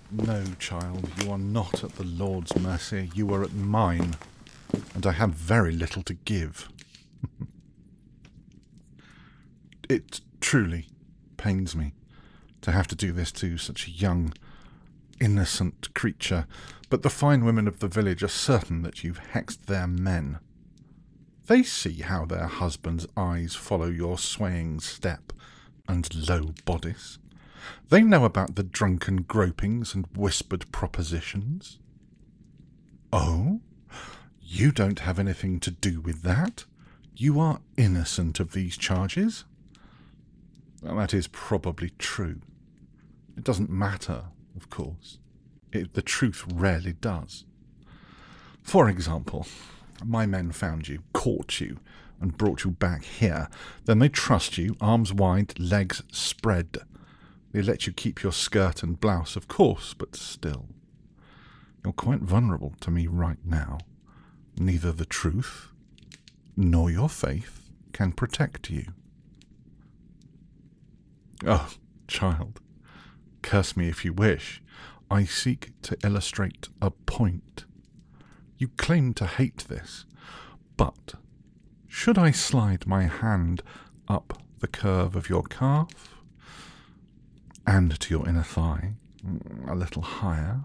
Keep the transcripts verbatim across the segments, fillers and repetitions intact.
No, child, you are not at the Lord's mercy. You are at mine, and I have very little to give. It truly pains me to have to do this to such a young, innocent creature, but the fine women of the village are certain that you've hexed their men. They see how their husbands' eyes follow your swaying step and low bodice. They know about the drunken gropings and whispered propositions. Oh, you don't have anything to do with that? You are innocent of these charges? Well, that is probably true. It doesn't matter, of course. It, the truth rarely does. For example, my men found you, caught you, and brought you back here. Then they trussed you, arms wide, legs spread. They let you keep your skirt and blouse, of course, but still. You're quite vulnerable to me right now. Neither the truth nor your faith can protect you. Oh, child, curse me if you wish. I seek to illustrate a point. You claim to hate this, but should I slide my hand up the curve of your calf and to your inner thigh, a little higher?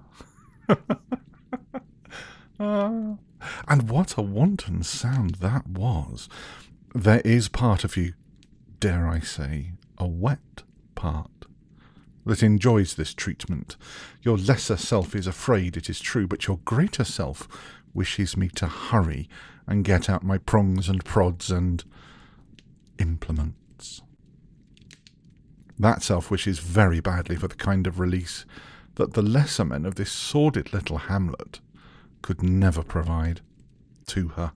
uh, and what a wanton sound that was. There is part of you, dare I say, a wet part, that enjoys this treatment. Your lesser self is afraid, it is true, but your greater self wishes me to hurry and get out my prongs and prods and implements. That self wishes very badly for the kind of release that the lesser men of this sordid little hamlet could never provide to her.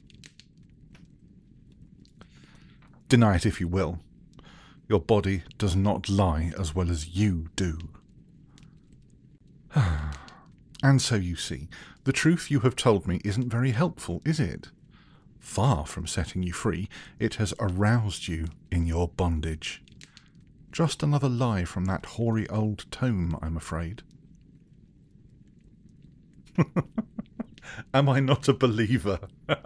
Deny it if you will. Your body does not lie as well as you do. And so you see, the truth you have told me isn't very helpful, is it? Far from setting you free, it has aroused you in your bondage. Just another lie from that hoary old tome, I'm afraid. Am I not a believer?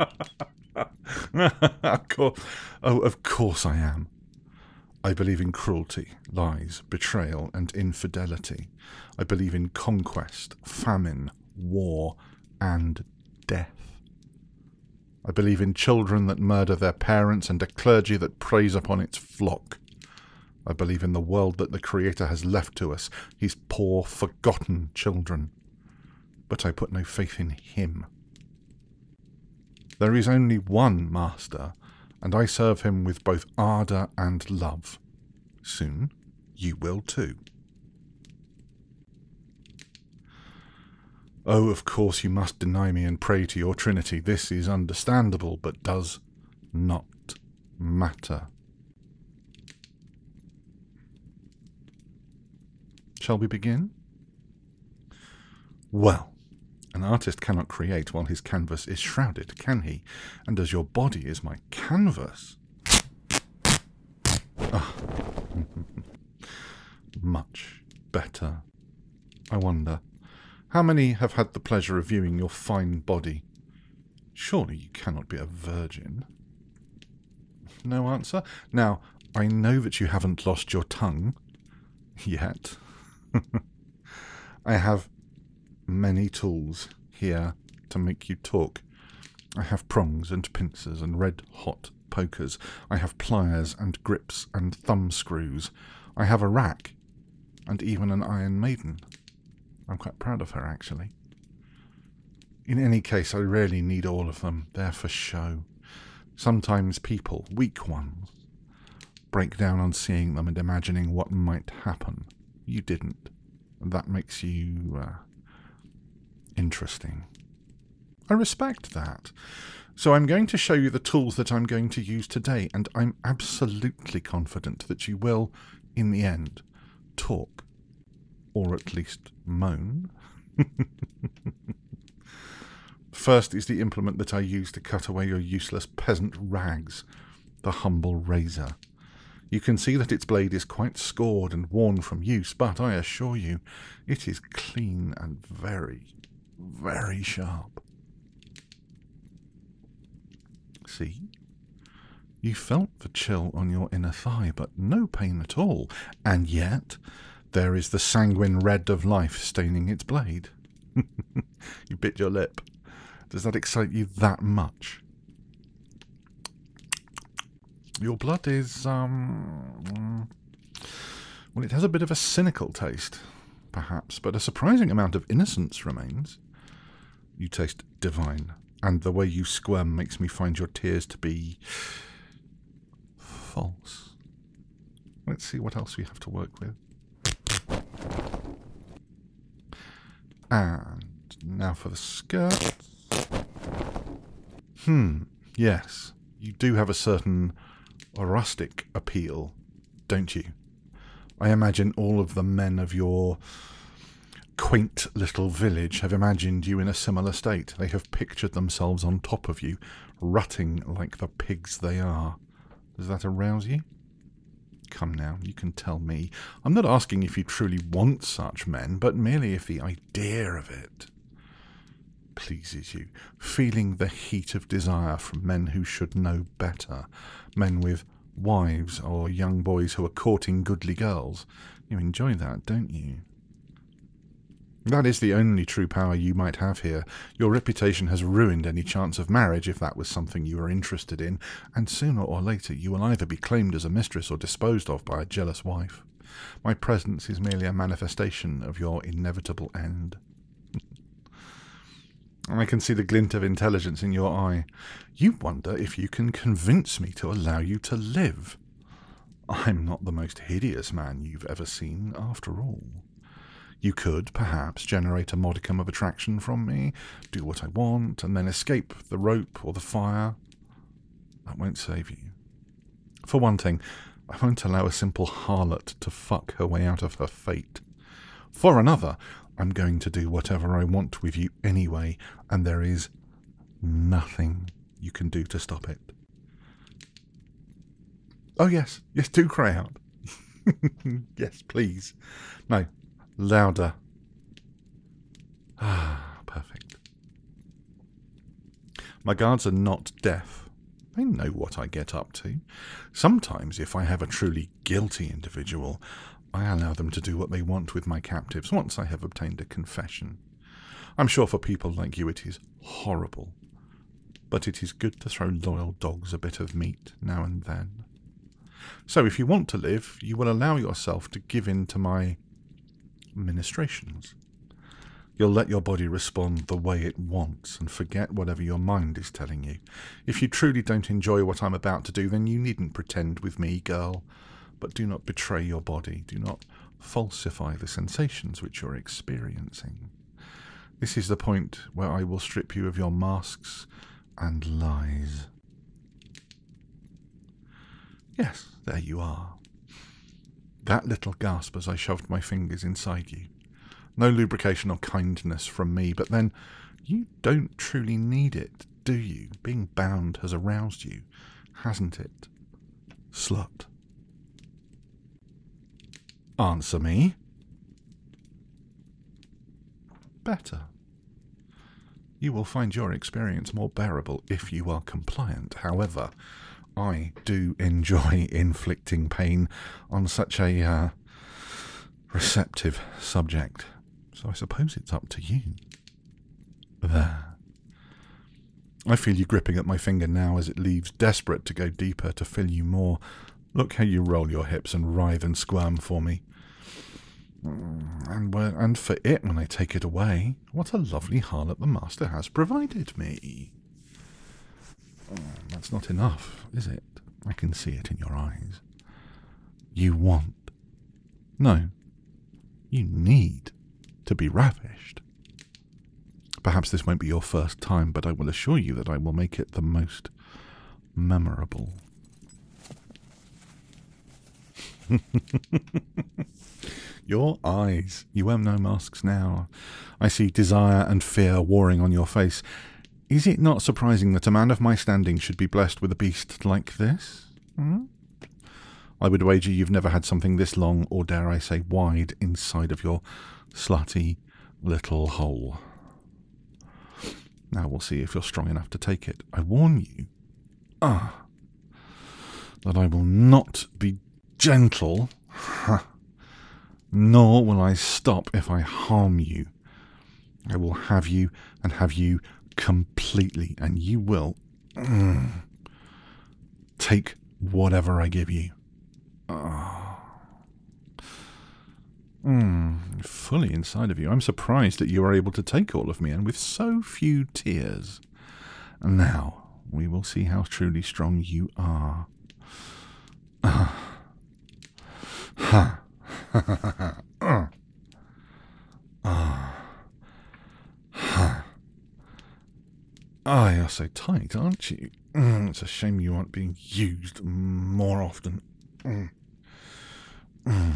Of course, oh, of course I am. I believe in cruelty, lies, betrayal, and infidelity. I believe in conquest, famine, war, and death. I believe in children that murder their parents and a clergy that preys upon its flock. I believe in the world that the Creator has left to us, his poor, forgotten children. But I put no faith in him. There is only one Master, and I serve him with both ardour and love. Soon you will too. Oh, of course you must deny me and pray to your Trinity. This is understandable, but does not matter. Shall we begin? Well, an artist cannot create while his canvas is shrouded, can he? And as your body is my canvas... Ah. Much better. I wonder, how many have had the pleasure of viewing your fine body? Surely you cannot be a virgin. No answer? Now, I know that you haven't lost your tongue. Yet. I have many tools here to make you talk. I have prongs and pincers and red-hot pokers. I have pliers and grips and thumb screws. I have a rack and even an Iron Maiden. I'm quite proud of her, actually. In any case, I rarely need all of them. They're for show. Sometimes people, weak ones, break down on seeing them and imagining what might happen. You didn't. That makes you uh, interesting. I respect that. So I'm going to show you the tools that I'm going to use today, and I'm absolutely confident that you will, in the end, talk. Or at least moan. First is the implement that I use to cut away your useless peasant rags, the humble razor. You can see that its blade is quite scored and worn from use, but I assure you, it is clean and very, very sharp. See? You felt the chill on your inner thigh, but no pain at all, and yet there is the sanguine red of life staining its blade. You bit your lip. Does that excite you that much? Your blood is, um... well, it has a bit of a cynical taste, perhaps, but a surprising amount of innocence remains. You taste divine, and the way you squirm makes me find your tears to be false. Let's see what else we have to work with. And now for the skirt. Hmm, yes, you do have a certain rustic appeal, don't you? I imagine all of the men of your quaint little village have imagined you in a similar state. They have pictured themselves on top of you, rutting like the pigs they are. Does that arouse you? Come now, you can tell me. I'm not asking if you truly want such men, but merely if the idea of it pleases you. Feeling the heat of desire from men who should know better. Men with wives or young boys who are courting goodly girls. You enjoy that, don't you? That is the only true power you might have here. Your reputation has ruined any chance of marriage if that was something you were interested in, and sooner or later you will either be claimed as a mistress or disposed of by a jealous wife. My presence is merely a manifestation of your inevitable end. I can see the glint of intelligence in your eye. You wonder if you can convince me to allow you to live. I'm not the most hideous man you've ever seen, after all. You could, perhaps, generate a modicum of attraction from me, do what I want, and then escape the rope or the fire. That won't save you. For one thing, I won't allow a simple harlot to fuck her way out of her fate. For another, I'm going to do whatever I want with you anyway, and there is nothing you can do to stop it. Oh yes, yes, do cry out. Yes, please. No. Louder. Ah, perfect. My guards are not deaf. They know what I get up to. Sometimes, if I have a truly guilty individual, I allow them to do what they want with my captives once I have obtained a confession. I'm sure for people like you it is horrible, but it is good to throw loyal dogs a bit of meat now and then. So if you want to live, you will allow yourself to give in to my ministrations. You'll let your body respond the way it wants and forget whatever your mind is telling you. If you truly don't enjoy what I'm about to do, then you needn't pretend with me, girl. But do not betray your body. Do not falsify the sensations which you're experiencing. This is the point where I will strip you of your masks and lies. Yes, there you are. That little gasp as I shoved my fingers inside you. No lubrication or kindness from me, but then you don't truly need it, do you? Being bound has aroused you, hasn't it? Slut. Answer me. Better. You will find your experience more bearable if you are compliant. However, I do enjoy inflicting pain on such a uh, receptive subject, so I suppose it's up to you. There. I feel you gripping at my finger now as it leaves, desperate to go deeper, to fill you more. Look how you roll your hips and writhe and squirm for me. And, and for it when I take it away. What a lovely harlot the master has provided me. That's not enough, is it? I can see it in your eyes. You want. No. You need to be ravished. Perhaps this won't be your first time, but I will assure you that I will make it the most memorable. Your eyes. You wear no masks now. I see desire and fear warring on your face. Is it not surprising that a man of my standing should be blessed with a beast like this? Hmm? I would wager you've never had something this long, or dare I say wide, inside of your slutty little hole. Now we'll see if you're strong enough to take it. I warn you, ah, that I will not be gentle, nor will I stop if I harm you. I will have you and have you completely, and you will mm, take whatever I give you. Oh. Mm, fully inside of you. I'm surprised that you are able to take all of me, and with so few tears. And now we will see how truly strong you are. Ah. Ha. Ah. Ah. Ha. Ah, you're so tight, aren't you? Mm, it's a shame you aren't being used more often. Mm. Mm.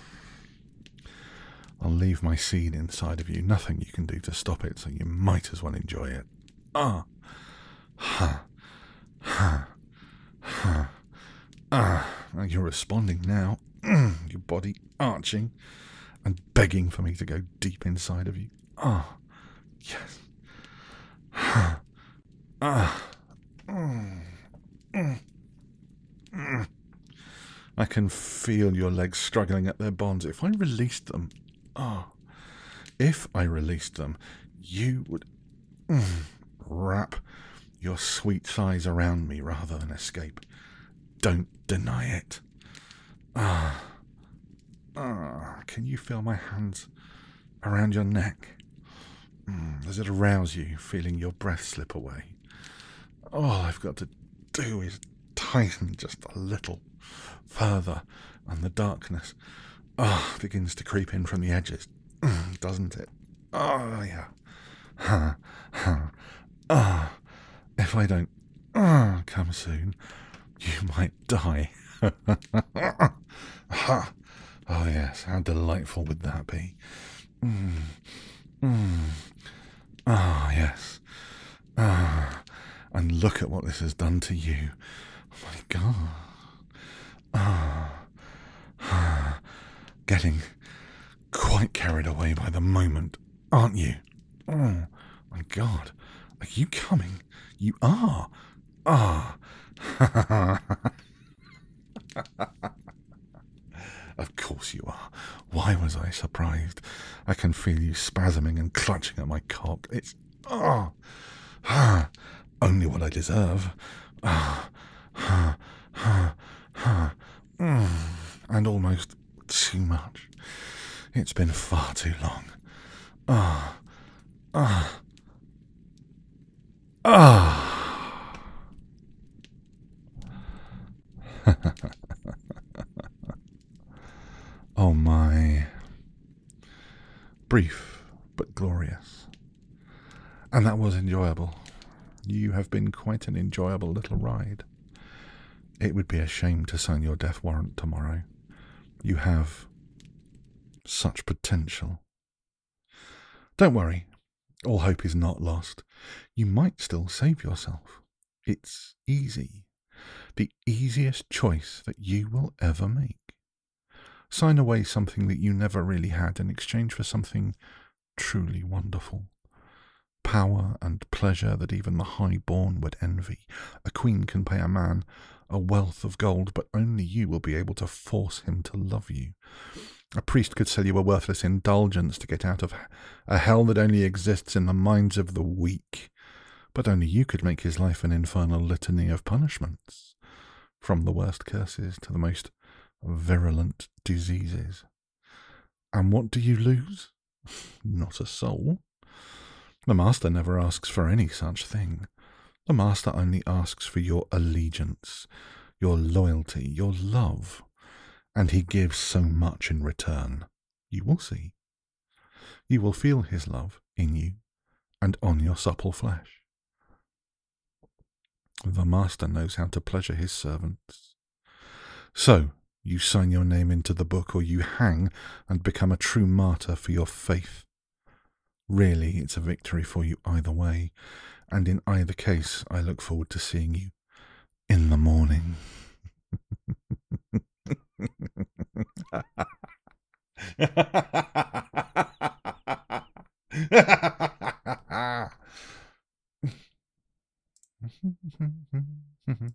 I'll leave my seed inside of you. Nothing you can do to stop it, so you might as well enjoy it. Ah. Ha. Ha. Ha. Ah. You're responding now. Mm. Your body arching and begging for me to go deep inside of you. Ah. Yes. Ha. Ah. Mm. Mm. Mm. I can feel your legs struggling at their bonds. If I released them, oh, if I released them, you would mm, wrap your sweet thighs around me rather than escape. Don't deny it. Ah, ah, can you feel my hands around your neck? Mm, does it arouse you, feeling your breath slip away? All I've got to do is tighten just a little further, and the darkness oh, begins to creep in from the edges, doesn't it? Oh, yeah. Ha, ha. Ah, if I don't ah, come soon, you might die. Ha. Oh, yes, how delightful would that be? Mm. Mm. Ah, yes. Ah, and look at what this has done to you. Oh, my God. Ah, ah, getting quite carried away by the moment, aren't you? Oh, my God. Are you coming? You are. Ah. Of course you are. Why was I surprised? I can feel you spasming and clutching at my cock. It's ah, ah, only what I deserve. Ah, ah, ah, ah, mm, and almost too much. It's been far too long. Ah, ah, ah. Oh my. Brief, but glorious. And that was enjoyable. You have been quite an enjoyable little ride. It would be a shame to sign your death warrant tomorrow. You have such potential. Don't worry, all hope is not lost. You might still save yourself. It's easy. The easiest choice that you will ever make. Sign away something that you never really had in exchange for something truly wonderful. Power and pleasure that even the high-born would envy. A queen can pay a man a wealth of gold, but only you will be able to force him to love you. A priest could sell you a worthless indulgence to get out of a hell that only exists in the minds of the weak, but only you could make his life an infernal litany of punishments, from the worst curses to the most virulent diseases. And what do you lose? Not a soul. The Master never asks for any such thing. The Master only asks for your allegiance, your loyalty, your love, and he gives so much in return. You will see. You will feel his love in you and on your supple flesh. The Master knows how to pleasure his servants. So, you sign your name into the book, or you hang and become a true martyr for your faith. Really, it's a victory for you either way, and in either case, I look forward to seeing you in the morning.